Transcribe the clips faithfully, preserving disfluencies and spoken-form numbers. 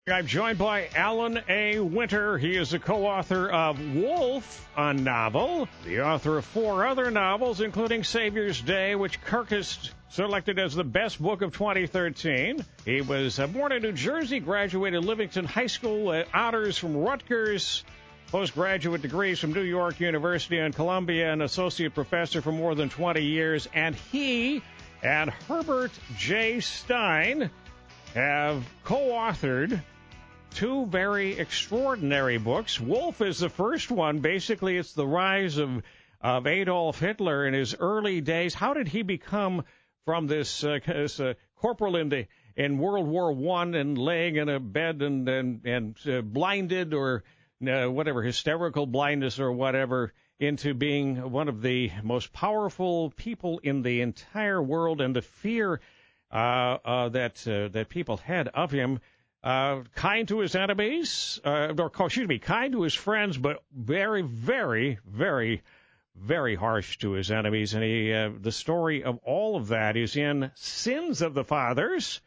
I'm joined by Alan A. Winter. He is the co-author of Wolf, a novel, the author of four other novels, including Savior's Day, which Kirkus selected as the best book of twenty thirteen. He was uh, born in New Jersey, graduated Livingston High School, uh, honors from Rutgers, postgraduate degrees from New York University and Columbia, an associate professor for more than twenty years, and he and Herbert J. Stein have co-authored two very extraordinary books. Wolf is the first one. Basically, it's the rise of, of Adolf Hitler in his early days. How did he become from this, uh, this uh, corporal in, the, in World War One and laying in a bed and, and, and uh, blinded or uh, whatever, hysterical blindness or whatever, into being one of the most powerful people in the entire world, and the fear uh, uh, that, uh, that people had of him. Uh, kind to his enemies, uh, or excuse me, kind to his friends, but very, very, very, very harsh to his enemies. And he, uh, the story of all of that is in Sins of the Fathers,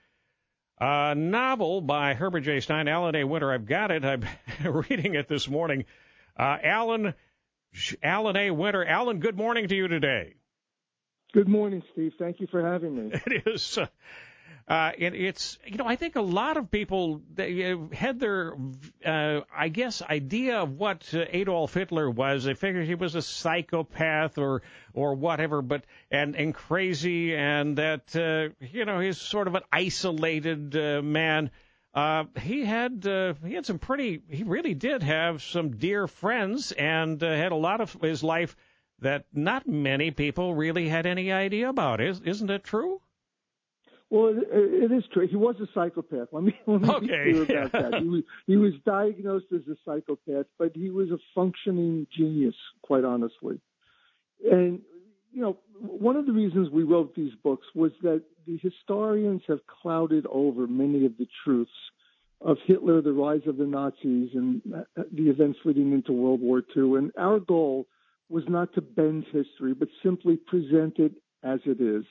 a novel by Herbert J. Stein. Alan A. Winter, I've got it. I'm reading it this morning. Uh, Alan, Alan A. Winter. Alan, good morning to you today. Good morning, Steve. Thank you for having me. It is. Uh, Uh, and it's, you know, I think a lot of people they, uh, had their, uh, I guess, idea of what uh, Adolf Hitler was. They figured he was a psychopath or or whatever, but and and crazy, and that uh, you know he's sort of an isolated uh, man. Uh, he had uh, he had some pretty. He really did have some dear friends, and uh, had a lot of his life that not many people really had any idea about. Is isn't it true? Well, it, it is true. He was a psychopath. Let me, let me okay. be clear about that. He was, he was diagnosed as a psychopath, but he was a functioning genius, quite honestly. And, you know, one of the reasons we wrote these books was that the historians have clouded over many of the truths of Hitler, the rise of the Nazis, and the events leading into World War Two. And our goal was not to bend history, but simply present it as it is.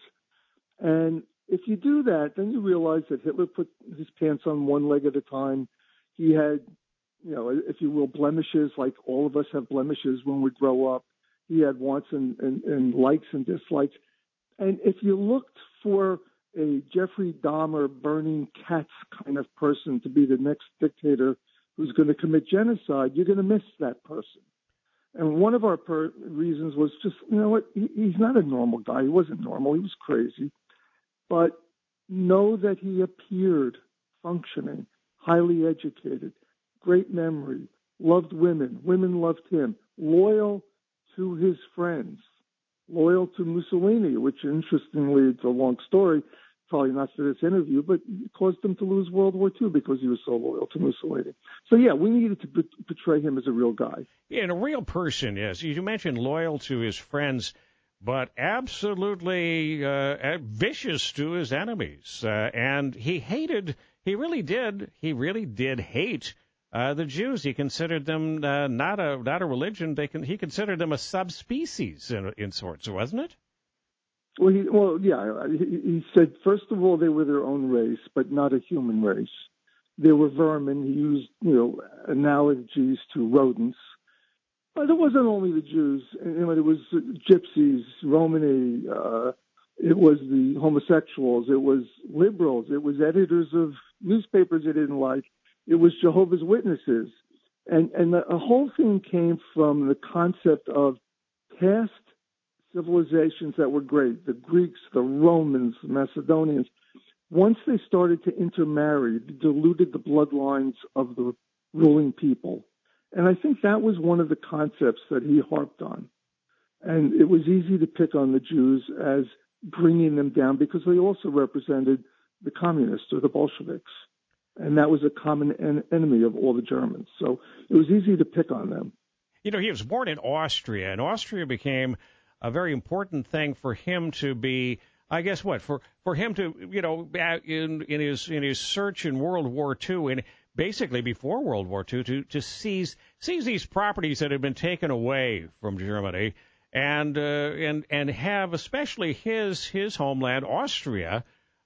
And if you do that, then you realize that Hitler put his pants on one leg at a time. He had, you know, if you will, blemishes, like all of us have blemishes when we grow up. He had wants and, and, and likes and dislikes. And if you looked for a Jeffrey Dahmer burning cats kind of person to be the next dictator who's going to commit genocide, you're going to miss that person. And one of our per- reasons was just, you know what, he, he's not a normal guy. He wasn't normal. He was crazy. But know that he appeared functioning, highly educated, great memory, loved women. Women loved him, loyal to his friends, loyal to Mussolini, which interestingly, it's a long story, probably not for this interview, but it caused him to lose World War Two because he was so loyal to Mussolini. So, yeah, we needed to portray him as a real guy. Yeah, and a real person, yes. You mentioned loyal to his friends, but absolutely uh, vicious to his enemies. Uh, and he hated, he really did, he really did hate uh, the Jews. He considered them uh, not a not a religion. They can, he considered them a subspecies in, in sorts, wasn't it? Well, he, well, yeah. He, he said, first of all, they were their own race, but not a human race. They were vermin. He used, you know, analogies to rodents. But it wasn't only the Jews. You know, it was gypsies, Romani. Uh, it was the homosexuals. It was liberals. It was editors of newspapers they didn't like. It was Jehovah's Witnesses. And, and the, the whole thing came from the concept of past civilizations that were great, the Greeks, the Romans, the Macedonians. Once they started to intermarry, they diluted the bloodlines of the ruling people. And I think that was one of the concepts that he harped on. And it was easy to pick on the Jews as bringing them down because they also represented the communists or the Bolsheviks. And that was a common en- enemy of all the Germans. So it was easy to pick on them. You know, he was born in Austria, and Austria became a very important thing for him to be, I guess what, for, for him to, you know, in, in his in his search in World War Two, and basically before World War Two, to, to seize seize these properties that had been taken away from Germany, and uh, and and have especially his his homeland, Austria,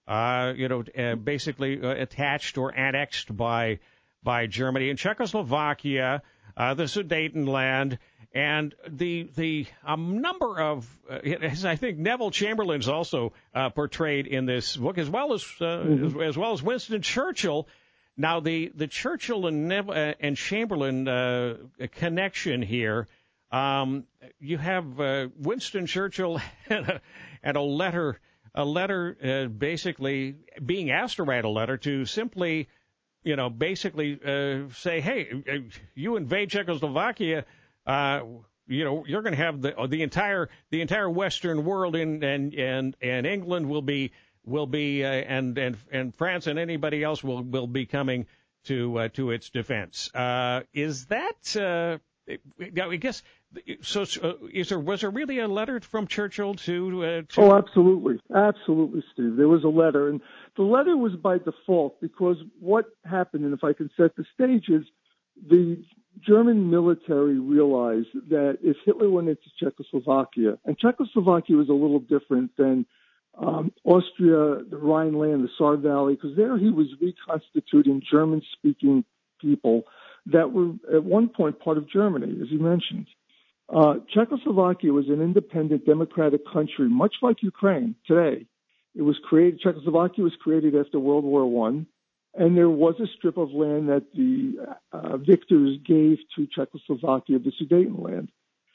uh, you know, uh, basically uh, attached or annexed by by Germany, and Czechoslovakia, uh, the Sudetenland, and the the um, number of, uh, as I think Neville Chamberlain's also uh, portrayed in this book, as well as uh, mm-hmm. as, as well as Winston Churchill. Now, the the Churchill and Neville, uh, and Chamberlain uh, connection here. Um, you have uh, Winston Churchill and a, and a letter, a letter uh, basically being asked to write a letter to simply, you know, basically uh, say, hey, you invade Czechoslovakia, uh, you know, you're going to have the the entire the entire Western world in and and and England will be will be uh, and and and France and anybody else will will be coming to uh, to its defense. Uh, is that? Uh, I guess. So, uh, is there was there really a letter from Churchill to, uh, to? Oh, absolutely, absolutely, Steve. There was a letter, and the letter was by default because what happened, and if I can set the stage, is the German military realized that if Hitler went into Czechoslovakia, and Czechoslovakia was a little different than um, Austria, the Rhineland, the Saar Valley, because there he was reconstituting German-speaking people that were at one point part of Germany, as you mentioned. Uh, Czechoslovakia was an independent democratic country, much like Ukraine today. It was created, Czechoslovakia was created after World War One, and there was a strip of land that the uh, victors gave to Czechoslovakia, the Sudetenland.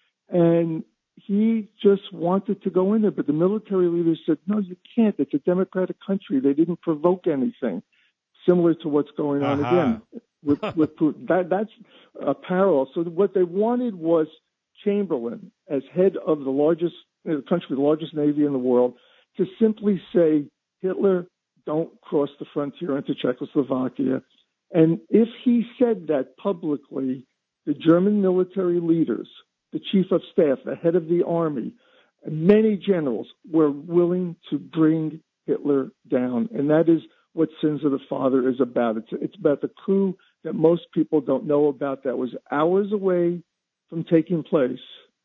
And he just wanted to go in there, but the military leaders said, no, you can't. It's a democratic country. They didn't provoke anything, similar to what's going on uh-huh. again with, with Putin. That, that's a parallel. So what they wanted was Chamberlain, as head of the largest you know, the country, the largest navy in the world, to simply say, Hitler, don't cross the frontier into Czechoslovakia. And if he said that publicly, the German military leaders, the chief of staff, the head of the army, many generals were willing to bring Hitler down. And that is what Sins of the Father is about. It's, it's about the coup that most people don't know about that was hours away from taking place,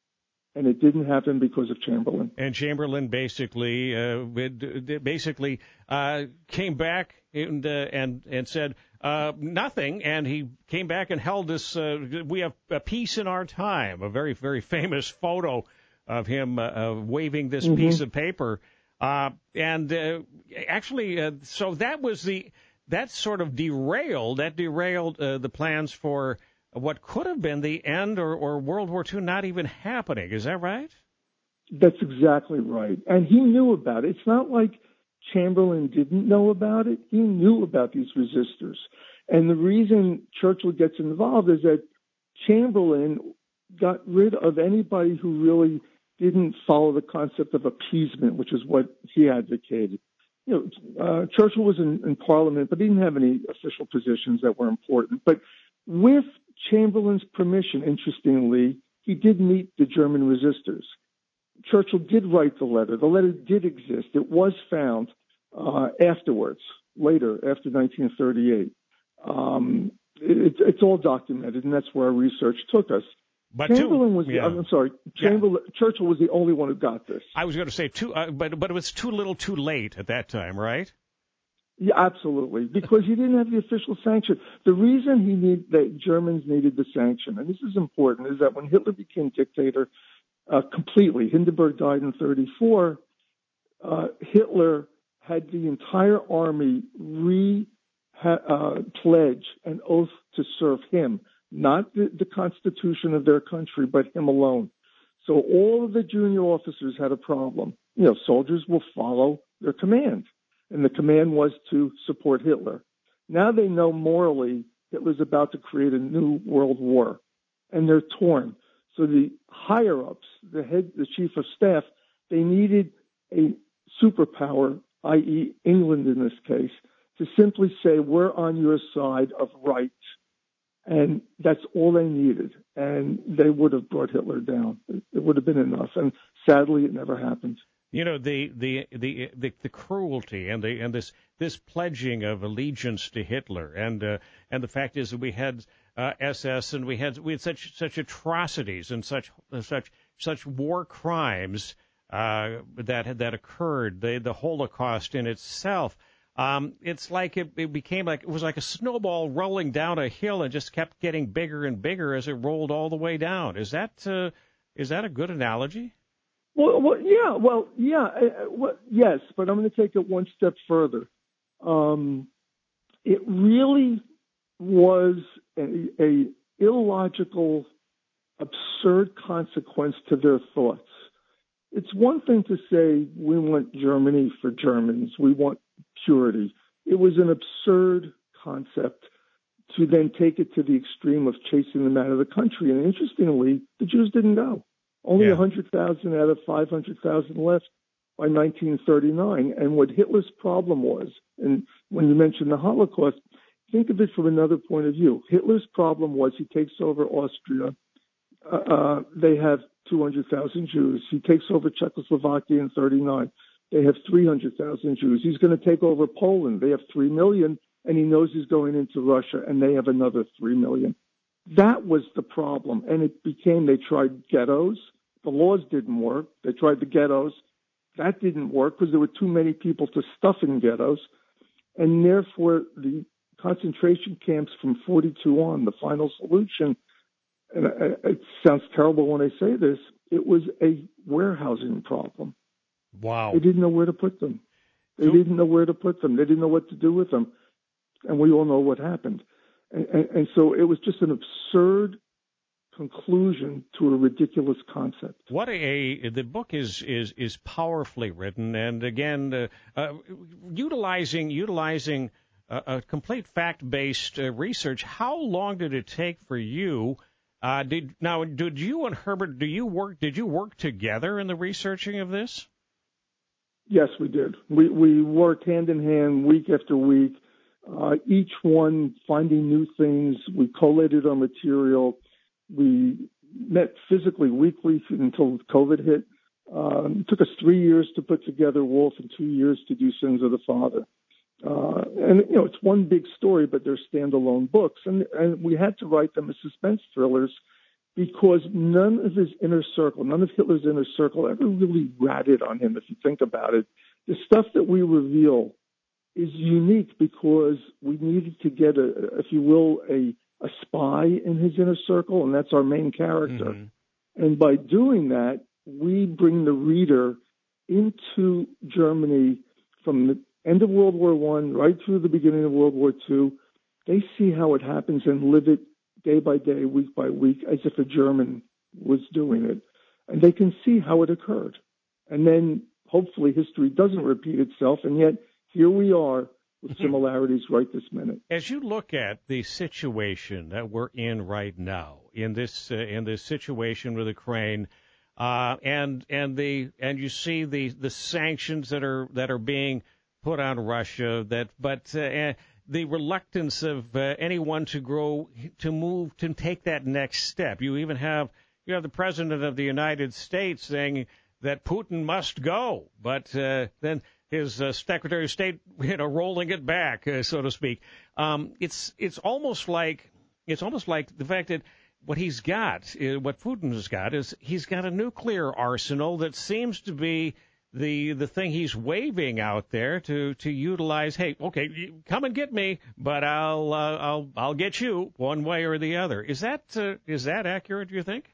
and it didn't happen because of Chamberlain. And Chamberlain basically, uh, basically uh, came back and uh, and and said uh, nothing, and he came back and held this. Uh, we have a peace in our time, a very very famous photo of him uh, waving this mm-hmm. piece of paper, uh, and uh, actually, uh, so that was the that sort of derailed that derailed uh, the plans for what could have been the end or, or World War Two not even happening. Is that right? That's exactly right. And he knew about it. It's not like Chamberlain didn't know about it. He knew about these resistors. And the reason Churchill gets involved is that Chamberlain got rid of anybody who really didn't follow the concept of appeasement, which is what he advocated. You know, uh, Churchill was in, in Parliament, but he didn't have any official positions that were important. But with Chamberlain's permission, interestingly, he did meet the German resistors. Churchill did write the letter. The letter did exist. It was found uh, afterwards, later, after nineteen thirty-eight. Um, it, it's all documented, and that's where our research took us. But Chamberlain too, was. Yeah. I'm sorry. Chamberlain, yeah. Churchill was the only one who got this. I was going to say too, uh, but but it was too little, too late at that time, right? Yeah, absolutely, because he didn't have the official sanction. The reason he need the Germans needed the sanction, and this is important, is that when Hitler became dictator uh, completely, Hindenburg died in thirty-four, uh, Hitler had the entire army re ha, uh, pledge an oath to serve him, not the, the constitution of their country, but him alone. So all of the junior officers had a problem. You know, soldiers will follow their command. And the command was to support Hitler. Now they know morally Hitler's about to create a new world war, and they're torn. So the higher-ups, the head, the chief of staff, they needed a superpower, that is. England in this case, to simply say, we're on your side of right. And that's all they needed. And they would have brought Hitler down. It would have been enough. And sadly, it never happened. You know, the the, the the the cruelty and the and this this pledging of allegiance to Hitler, and uh, and the fact is that we had uh, S S and we had we had such such atrocities and such uh, such such war crimes uh, that that occurred, the the Holocaust in itself. Um, it's like it, it became like it was like a snowball rolling down a hill and just kept getting bigger and bigger as it rolled all the way down. Is that uh, is that a good analogy? Well, well yeah, well, yeah, uh, well, yes, but I'm going to take it one step further. Um, it really was a, a illogical, absurd consequence to their thoughts. It's one thing to say we want Germany for Germans, we want purity. It was an absurd concept to then take it to the extreme of chasing them out of the country. And interestingly, the Jews didn't go. Only yeah. one hundred thousand out of five hundred thousand left by nineteen thirty-nine. And what Hitler's problem was, and when you mention the Holocaust, think of it from another point of view. Hitler's problem was he takes over Austria. Uh, uh, they have two hundred thousand Jews. He takes over Czechoslovakia in thirty-nine. They have three hundred thousand Jews. He's going to take over Poland. They have three million, and he knows he's going into Russia, and they have another three million. That was the problem, and it became they tried ghettos. The laws didn't work. They tried the ghettos. That didn't work because there were too many people to stuff in ghettos, and therefore the concentration camps from forty-two on, the final solution, and it sounds terrible when I say this, it was a warehousing problem. Wow. They didn't know where to put them. They so, didn't know where to put them. They didn't know what to do with them. And we all know what happened. And, and, and so it was just an absurd conclusion to a ridiculous concept. What a the book is is is powerfully written, and again, uh, uh, utilizing utilizing a, a complete fact-based uh, research. How long did it take for you? Uh, did now did you and Herbert do you work did you work together in the researching of this? Yes, we did. We we worked hand in hand, week after week, uh, each one finding new things. We collated our material. We met physically weekly until COVID hit. Um, it took us three years to put together Wolf and two years to do Sins of the Father. Uh, and, you know, it's one big story, but they're standalone books. And, and we had to write them as suspense thrillers because none of his inner circle, none of Hitler's inner circle ever really ratted on him, if you think about it. The stuff that we reveal is unique because we needed to get, a, if you will, a, a spy in his inner circle, and that's our main character. Mm-hmm. And by doing that, we bring the reader into Germany from the end of World War One right through the beginning of World War Two. They see how it happens and live it day by day, week by week, as if a German was doing it. And they can see how it occurred. And then hopefully history doesn't repeat itself, and yet here we are with similarities right this minute. As you look at the situation that we're in right now, in this uh, in this situation with Ukraine, uh, and and the and you see the the sanctions that are that are being put on Russia, that but uh, the reluctance of uh, anyone to grow to move to take that next step. You even have you have the president of the United States saying that Putin must go, but uh, then his uh, Secretary of State, you know, rolling it back, uh, so to speak. Um, it's it's almost like it's almost like the fact that what he's got, uh, what Putin has got, is he's got a nuclear arsenal that seems to be the the thing he's waving out there to to utilize. Hey, okay, come and get me, but I'll uh, I'll I'll get you one way or the other. Is that uh, is that accurate? Do you think?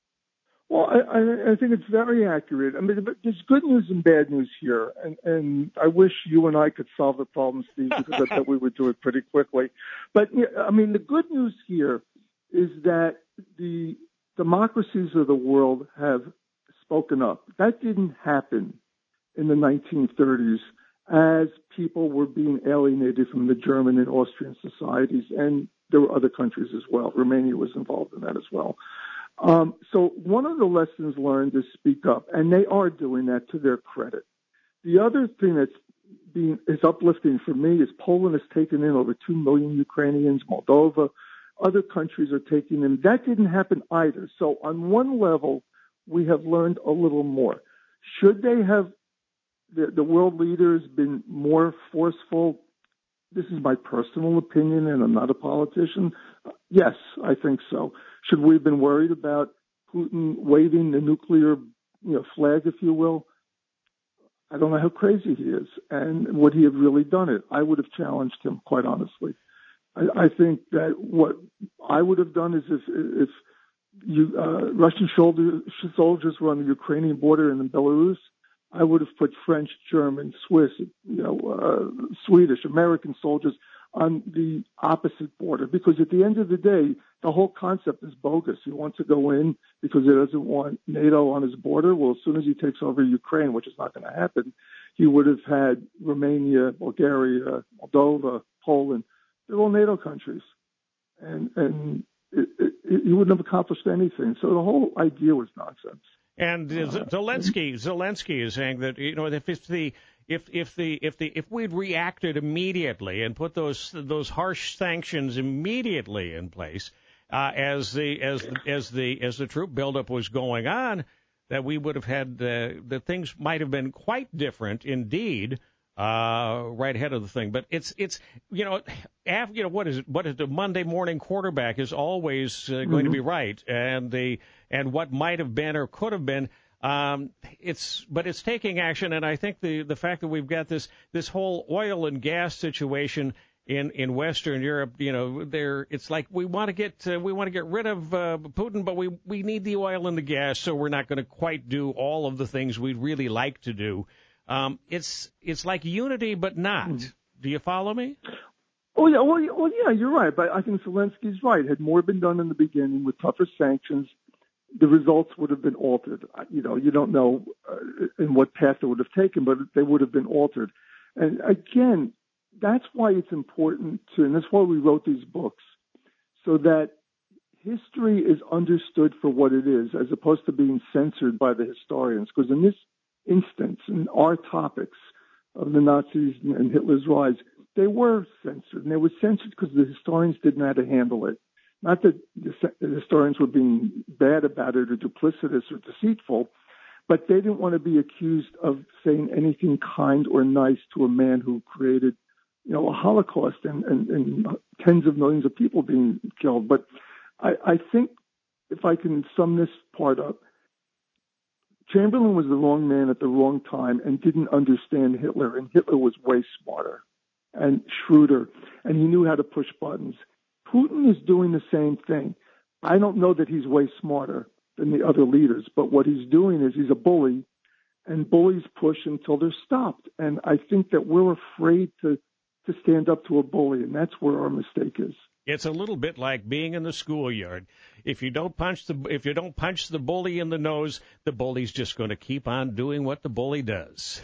Well, I, I think it's very accurate. I mean, there's good news and bad news here, and, and I wish you and I could solve the problem, Steve, because I thought we would do it pretty quickly. But, I mean, the good news here is that the democracies of the world have spoken up. That didn't happen in the nineteen thirties as people were being alienated from the German and Austrian societies, and there were other countries as well. Romania was involved in that as well. Um, so one of the lessons learned is speak up, and they are doing that to their credit. The other thing that's being is uplifting for me is Poland has taken in over two million Ukrainians, Moldova, other countries are taking in. That didn't happen either. So on one level, we have learned a little more. Should they have, the, the world leaders, been more forceful? This is my personal opinion, and I'm not a politician. Yes, I think so. Should we have been worried about Putin waving the nuclear you know, flag, if you will, I don't know how crazy he is, and would he have really done it? I would have challenged him, quite honestly. I, I think that what I would have done is if, if you, uh, Russian shoulder, soldiers were on the Ukrainian border and in Belarus, I would have put French, German, Swiss, you know, uh, Swedish, American soldiers on the opposite border, because at the end of the day, the whole concept is bogus. He wants to go in because he doesn't want NATO on his border. Well, as soon as he takes over Ukraine, which is not going to happen, he would have had Romania, Bulgaria, Moldova, Poland. They're all NATO countries. And, and it, it, it, he wouldn't have accomplished anything. So the whole idea was nonsense. And uh, Zelensky, Zelensky is saying that, you know, if it's the If if the if the if we'd reacted immediately and put those those harsh sanctions immediately in place uh, as the as as the as the troop buildup was going on, that we would have had uh, that things might have been quite different indeed uh, right ahead of the thing. But it's it's you know after, you know what is it what is the Monday morning quarterback is always uh, going mm-hmm. to be right, and the and what might have been or could have been. Um, it's, but it's taking action, and I think the, the fact that we've got this, this whole oil and gas situation in, in Western Europe, you know, there, it's like we want to get, uh, we want to get rid of, uh, Putin, but we, we need the oil and the gas, so we're not going to quite do all of the things we'd really like to do. Um, it's, it's like unity, but not. Mm. Do you follow me? Oh yeah, well, yeah, well, yeah, you're right, but I think Zelensky's right. Had more been done in the beginning with tougher sanctions, the results would have been altered. You know, you don't know uh, in what path it would have taken, but they would have been altered. And again, that's why it's important to, and that's why we wrote these books, so that history is understood for what it is, as opposed to being censored by the historians. Because in this instance, in our topics of the Nazis and Hitler's rise, they were censored. And they were censored because the historians didn't know how to handle it. Not that the historians were being bad about it or duplicitous or deceitful, but they didn't want to be accused of saying anything kind or nice to a man who created, you know, a Holocaust and, and, and tens of millions of people being killed. But I, I think if I can sum this part up, Chamberlain was the wrong man at the wrong time and didn't understand Hitler, and Hitler was way smarter and shrewder, and he knew how to push buttons. Putin is doing the same thing. I don't know that he's way smarter than the other leaders, but what he's doing is he's a bully, and bullies push until they're stopped. And I think that we're afraid to, to stand up to a bully, and that's where our mistake is. It's a little bit like being in the schoolyard. If you don't punch the if you don't punch the bully in the nose, the bully's just going to keep on doing what the bully does.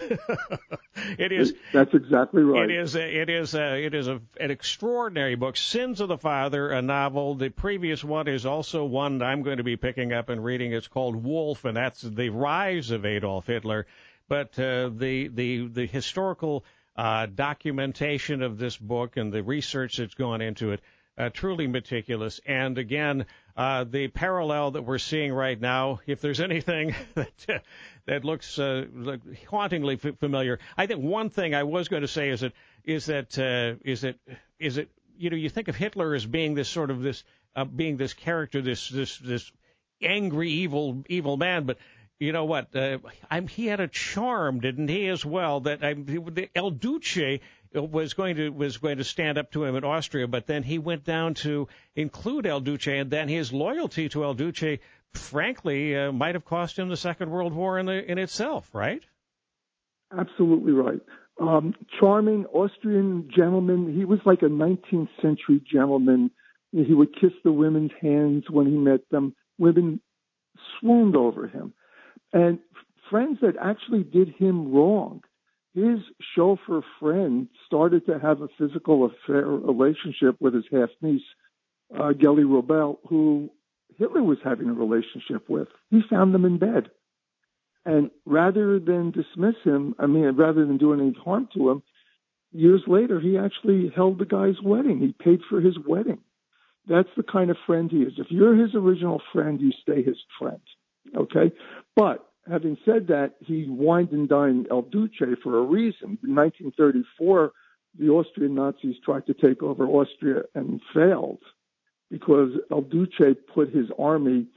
It is. That's exactly right. It is. A, it is. A, it is a, an extraordinary book. Sins of the Father, a novel. The previous one is also one I'm going to be picking up and reading. It's called Wolf, and that's the rise of Adolf Hitler. But uh, the the the historical uh, documentation of this book and the research that's gone into it. Uh, truly meticulous. And again, uh, the parallel that we're seeing right now, if there's anything that uh, that looks uh, like hauntingly f- familiar, I think one thing I was going to say is that is that uh, is that is that you know you think of Hitler as being this sort of this uh, being this character, this this this angry evil evil man, but. You know what? Uh, I'm, he had a charm, didn't he, as well? That I, the El Duce was going to was going to stand up to him in Austria, but then he went down to include El Duce, and then his loyalty to El Duce, frankly, uh, might have cost him the Second World War in the, in itself, right? Absolutely right. Um, charming Austrian gentleman. He was like a nineteenth century gentleman. He would kiss the women's hands when he met them. Women swooned over him. And friends that actually did him wrong. His chauffeur friend started to have a physical affair relationship with his half-niece, uh, Gelly Robel, who Hitler was having a relationship with. He found them in bed. And rather than dismiss him, I mean, rather than do any harm to him, years later, he actually held the guy's wedding. He paid for his wedding. That's the kind of friend he is. If you're his original friend, you stay his friend. Okay? But having said that, he wined and dined El Duce for a reason. In nineteen thirty-four, the Austrian Nazis tried to take over Austria and failed because El Duce put his army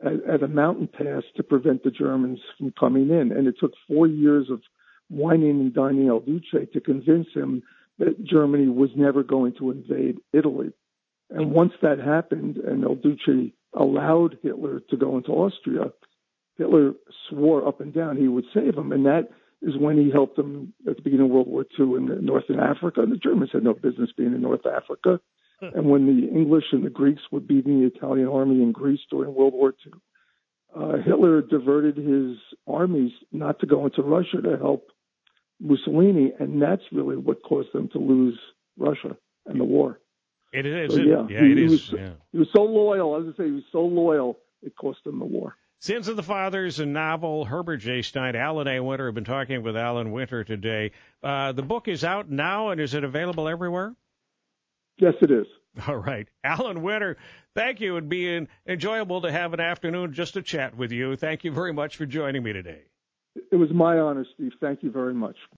at, at a mountain pass to prevent the Germans from coming in. And it took four years of whining and dining El Duce to convince him that Germany was never going to invade Italy. And once that happened and El Duce allowed Hitler to go into Austria, Hitler swore up and down he would save him. And that is when he helped them at the beginning of World War Two in Northern Africa. And the Germans had no business being in North Africa. And when the English and the Greeks were beating the Italian army in Greece during World War Two, uh, Hitler diverted his armies not to go into Russia to help Mussolini, and that's really what caused them to lose Russia and the war. It is. So, it, yeah, yeah, he, it he is. Was, yeah. He was so loyal. I was going to say he was so loyal, it cost him the war. Sins of the Fathers, a novel. Herbert J. Stein, Alan A. Winter. I've been talking with Alan Winter today. Uh, the book is out now, and is it available everywhere? Yes, it is. All right. Alan Winter, thank you. It'd be enjoyable to have an afternoon just to chat with you. Thank you very much for joining me today. It was my honor, Steve. Thank you very much.